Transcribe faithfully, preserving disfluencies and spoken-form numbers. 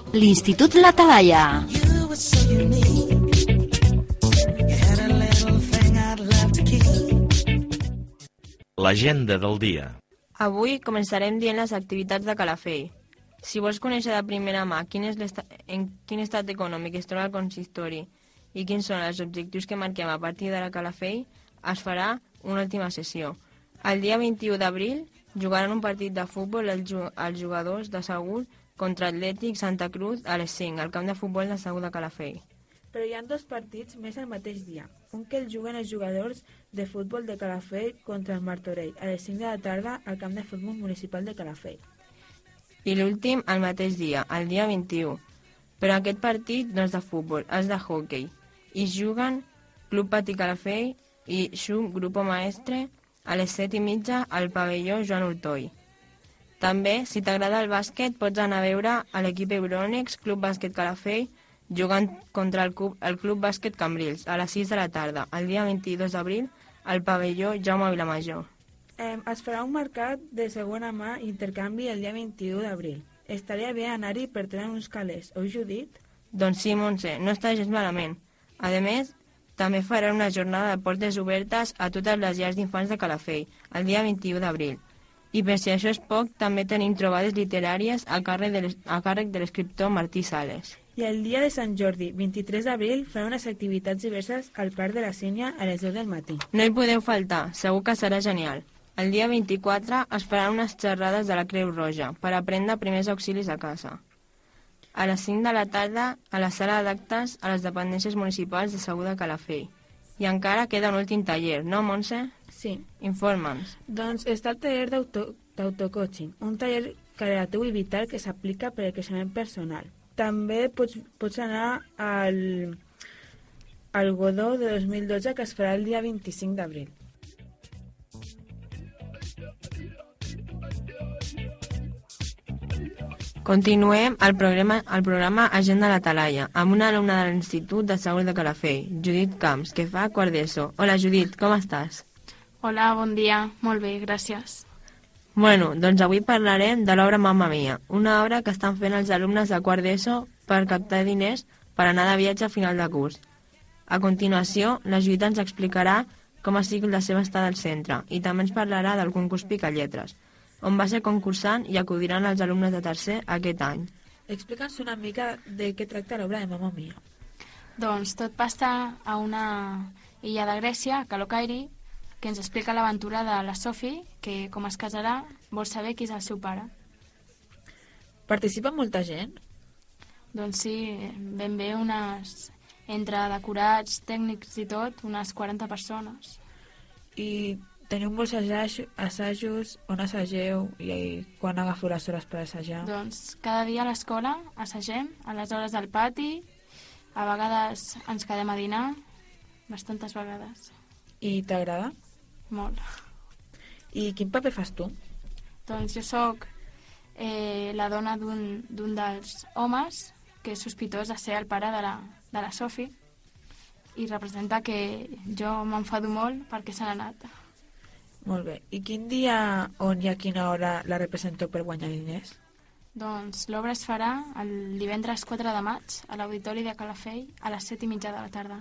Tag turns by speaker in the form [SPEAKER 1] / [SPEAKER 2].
[SPEAKER 1] l'Institut La Talaia.
[SPEAKER 2] L'agenda del dia.
[SPEAKER 3] Avui començarem dient les activitats de Calafell. Si vols conèixer de primera mà quin és en quin estat econòmic es troba el consistori i quins són els objectius que marquem a partir de la Calafell, es farà una última sessió. El dia vint-i-u d'abril jugaran un partit de futbol els jugadors de Segur contra Atlètic Santa Cruz a les cinc al camp de futbol de Segur de Calafell.
[SPEAKER 4] Però hi ha dos partits més el mateix dia. Un que el juguen els jugadors de futbol de Calafell contra el Martorell a les cinc de la tarda al camp de futbol municipal de Calafell.
[SPEAKER 3] I l'últim el mateix dia, el dia vint-i-u. Però aquest partit no és de futbol, és de hoquei. I juguen Club Patí Calafell i Xum Grupo Maestre a les set i mitja al pavelló Joan Ortoll. També, si t'agrada el bàsquet, pots anar a veure a l'equip Euronex Club Bàsquet Calafell jugant contra el Club, el Club Bàsquet Cambrils a les sis de la tarda, el dia vint-i-dos d'abril, al pavelló Jaume Vilamajor.
[SPEAKER 4] Eh, es farà un mercat de segona mà intercanvi el dia vint-i-u d'abril. Estaria bé anar-hi per treure uns calés, oi, Judit?
[SPEAKER 3] Doncs sí, Montse, no està gens malament. A més, també farà una jornada de portes obertes a totes les llars d'infants de Calafell, el dia vint-i-u d'abril. I per si això és poc, també tenim trobades literàries a càrrec de l'escriptor Martí Sales.
[SPEAKER 4] I el dia de Sant Jordi, vint-i-tres d'abril, farà unes activitats diverses al Parc de la Sínia a les deu del matí.
[SPEAKER 3] No hi podeu faltar, segur que serà genial. El dia vint-i-quatre es faran unes xerrades de la Creu Roja per aprendre primers auxilis a casa. A les cinc de la tarda, a la sala d'actes a les dependències municipals de Segur de Calafell. I encara queda un últim taller, no, Montse?
[SPEAKER 4] Sí.
[SPEAKER 3] Informa'ns.
[SPEAKER 4] Doncs està el taller d'autocoaching, un taller creatiu i vital que s'aplica per al creixement personal. També pots, pots anar al, al Godó de dos mil dotze, que es farà el dia vint-i-cinc d'abril.
[SPEAKER 3] Continuem el programa, el programa Agenda La Talaia amb una alumna de l'Institut de Segur de Calafell, Judit Camps, que fa quart d'ESO. Hola, Judit, com estàs?
[SPEAKER 5] Hola, bon dia. Molt bé, gràcies.
[SPEAKER 3] Bueno, doncs avui parlarem de l'obra Mamma Mia, una obra que estan fent els alumnes de quart d'ESO per captar diners per anar de viatge a final de curs. A continuació, la Judit ens explicarà com ha sigut la seva estada al centre i també ens parlarà del concurs Picalletres, on va ser concursant i acudiran els alumnes de tercer aquest any.
[SPEAKER 4] Explica'ns una mica de què tracta l'obra de Mamma Mia.
[SPEAKER 5] Doncs tot passa a una illa de Grècia, Kalokairi, que ens explica l'aventura de la Sophie, que com es casarà vol saber qui és el seu pare.
[SPEAKER 4] Participa molta gent?
[SPEAKER 5] Doncs sí, ben bé unes, entre decorats, tècnics i tot, unes quaranta persones.
[SPEAKER 4] I teniu molts assajos, assajos on assageu i quan agafeu les hores per assajar?
[SPEAKER 5] Doncs cada dia a l'escola assagem, a les hores del pati, a vegades ens quedem a dinar, bastantes vegades.
[SPEAKER 4] I t'agrada?
[SPEAKER 5] Molt.
[SPEAKER 4] I quin paper fas tu?
[SPEAKER 5] Doncs jo sóc eh, la dona d'un d'un dels homes que és sospitós de ser el pare de la, de la Sophie i representa que jo m'enfado molt perquè se n'ha anat.
[SPEAKER 4] Molt bé. I quin dia, on i a quina hora la representeu per guanyar diners?
[SPEAKER 5] Doncs l'obra es farà el divendres quatre de maig a l'Auditori de Calafell a les set i mitja de la tarda.